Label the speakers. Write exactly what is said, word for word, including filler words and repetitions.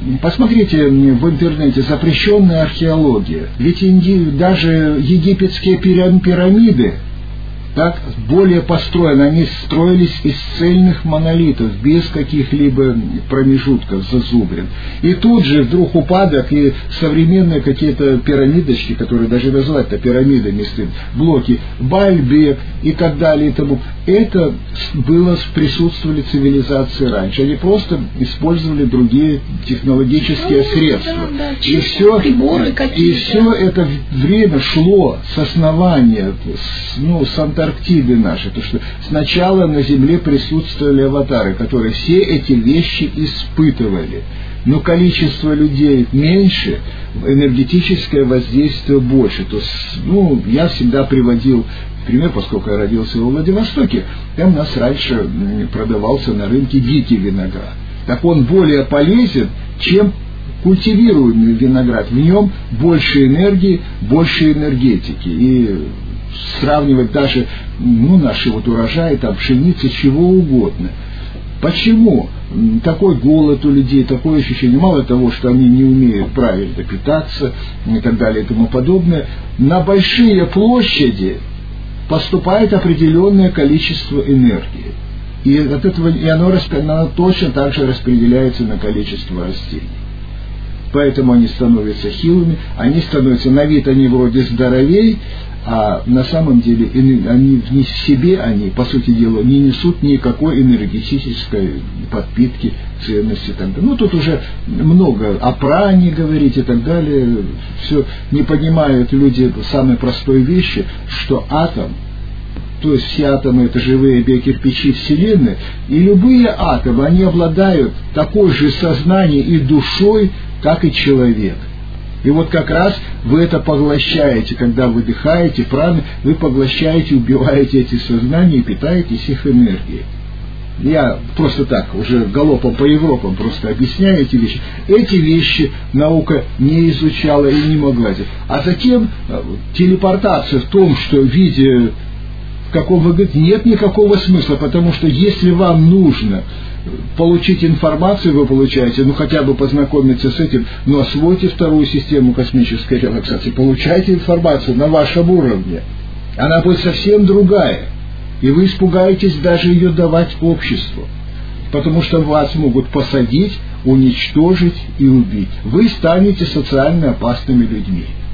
Speaker 1: посмотрите в интернете запрещенная археология. Ведь инди, даже египетские пирамиды, так, более построены, они строились из цельных монолитов, без каких-либо промежутков, зазубрин. И тут же вдруг упадок, и современные какие-то пирамидочки, которые даже назвать-то пирамидами, блоки, Баальбек и так далее, и тому. Это было, присутствовали цивилизации раньше. Они просто использовали другие технологические ну, средства. Да, да, и все, и все это время шло с основания, с, ну, с Антарктиды нашей. То, что сначала на Земле присутствовали аватары, которые все эти вещи испытывали. Но количество людей меньше, энергетическое воздействие больше. То есть, ну, я всегда приводил пример, поскольку я родился во Владивостоке, там у нас раньше продавался на рынке дикий виноград. Так он более полезен, чем культивируемый виноград. В нем больше энергии, больше энергетики. И сравнивать даже ну, наши вот урожаи, там, пшеницы, чего угодно. Почему такой голод у людей, такое ощущение, мало того, что они не умеют правильно питаться и так далее и тому подобное, на большие площади поступает определенное количество энергии. И, от этого, и оно, оно точно так же распределяется на количество растений. Поэтому они становятся хилыми, они становятся, на вид они вроде здоровей, а на самом деле они в себе, они, по сути дела, не несут никакой энергетической подпитки, ценности. Так далее. Ну, тут уже много о пране говорить и так далее. Все не понимают люди самой простой вещи, что атом, то есть все атомы — это живые биокирпичи Вселенной, и любые атомы, они обладают такой же сознанием и душой, как и человек. И вот как раз вы это поглощаете, когда выдыхаете праны, вы поглощаете, убиваете эти сознания и питаетесь их энергией. Я просто так, уже галопом по Европам просто объясняю эти вещи. Эти вещи наука не изучала и не могла. А затем телепортация в том, что в виде, в каком вы говорите, нет никакого смысла, потому что если вам нужно получить информацию, вы получаете, ну хотя бы познакомиться с этим, но освойте вторую систему космической релаксации, получайте информацию на вашем уровне. Она будет совсем другая. И вы испугаетесь даже ее давать обществу, потому что вас могут посадить, уничтожить и убить. Вы станете социально опасными людьми.